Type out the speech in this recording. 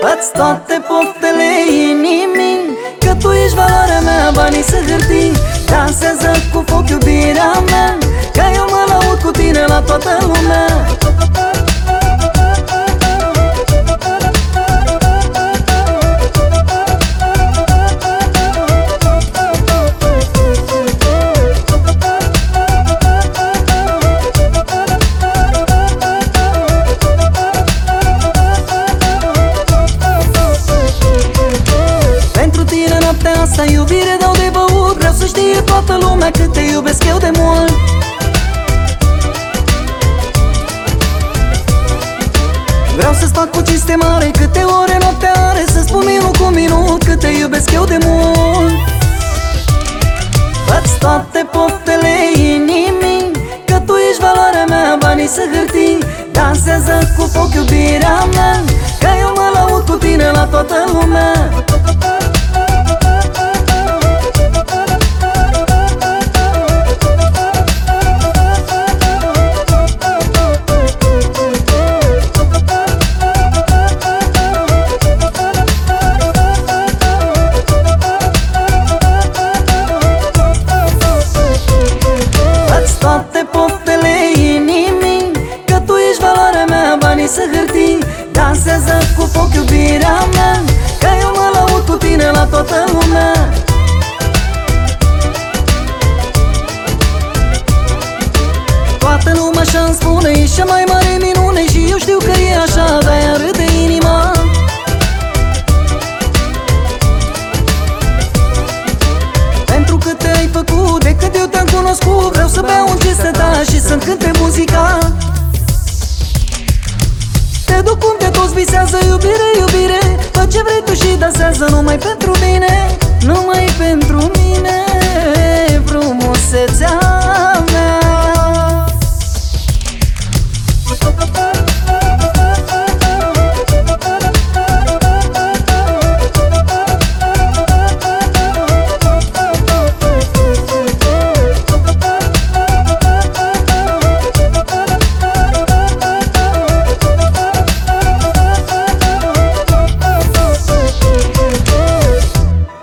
Fă-ți toate poftele inimii, că tu ești valoarea mea, banii sunt hârtii. Dansează cu foc iubirea mea, că eu mă laud cu tine la toată lumea. Asta iubire dau de băut, vreau să știe toată lumea cât te iubesc eu de mult. Vreau să-ți fac cu cinste mare câte ore noaptea are, să spun minut cu minut cât te iubesc eu de mult. Fă-ți toate poftele inimii, că tu ești valoarea mea, banii sunt hârtii. Dansează cu foc iubirea mea, că eu mă laud cu tine la toată lumea. Toate poftele inimii, că tu ești valoarea mea, banii sunt hârtii. Dansează cu foc iubirea mea, că eu mă laud cu tine la toată lumea. Toată lumea așa-mi spune, ești cea mai mare minune, și eu știu că e așa, de-aia râde inima. Pentru că te-ai făcut, de când eu te-am cunoscut, vreau să beau în cinste ta și să-mi cânte muzica. Te duc unde toți visează, iubire, iubire, fă ce vrei tu și dansează numai pentru mine, numai pentru